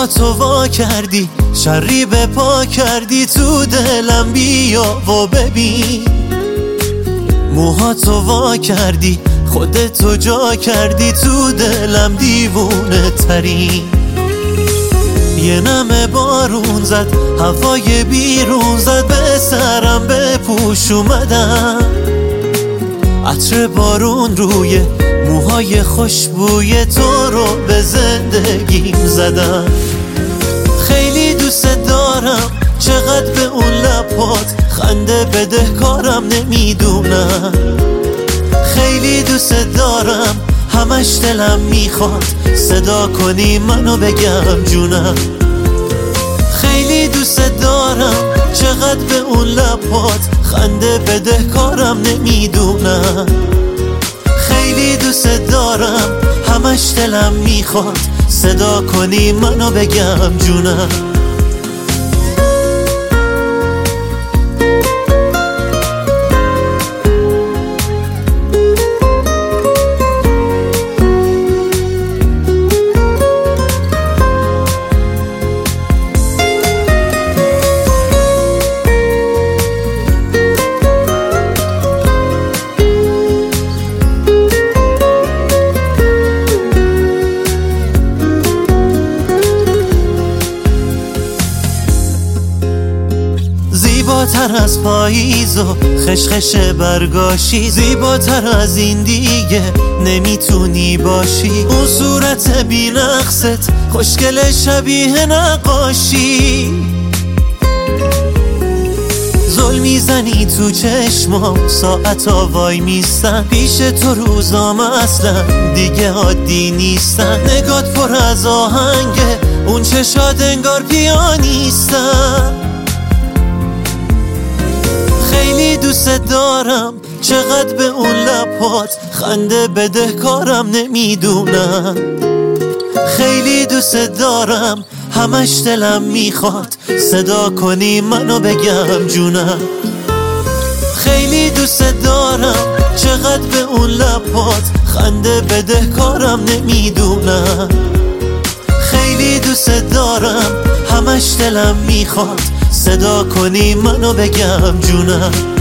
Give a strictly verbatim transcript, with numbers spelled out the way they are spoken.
موهاتو وا کردی، شری به پا کردی تو دلم، بیا و ببین. موهاتو وا کردی، خودتو جا کردی تو دلم، دیوونه ترین. یه نم بارون زد، هوای بیرون زد، به سرم بپوش اومدم. عطر بارون روی موهای خوشبوی تو رو به زندگیم زدم. خیلی دوست دارم، چقدر به اون لبات خنده بده کارم نمیدونم. خیلی دوست دارم، همش دلم میخواد صدا کنی منو بگم جونم. خیلی دوست دارم، چقدر به اون لبات خنده بده کارم نمیدونم. خیلی دوست دارم، همش دلم میخواد صدا کنی منو بگم جونم. زیباتر از پاییز و خشخش برگاشی، زیباتر از این دیگه نمیتونی باشی. اون صورت بی نقصت خوشگل شبیه نقاشی. زل میزنی تو چشمام، ساعتا وای میستن پیش تو، روزام اصلا دیگه عادی نیستن. نگات پر از آهنگه، اون چشات انگار پیانیستن. خیلی دوست دارم، چقدر به اون لبات خنده بده کارم نمیدونم. خیلی دوست دارم، همش دلم میخواد صدا کنی منو بگم جونم. خیلی دوست دارم، چقدر به اون لبات خنده بده کارم نمیدونم. خیلی دوست دارم، همش دلم میخواد صدا کنی منو بگم جونم.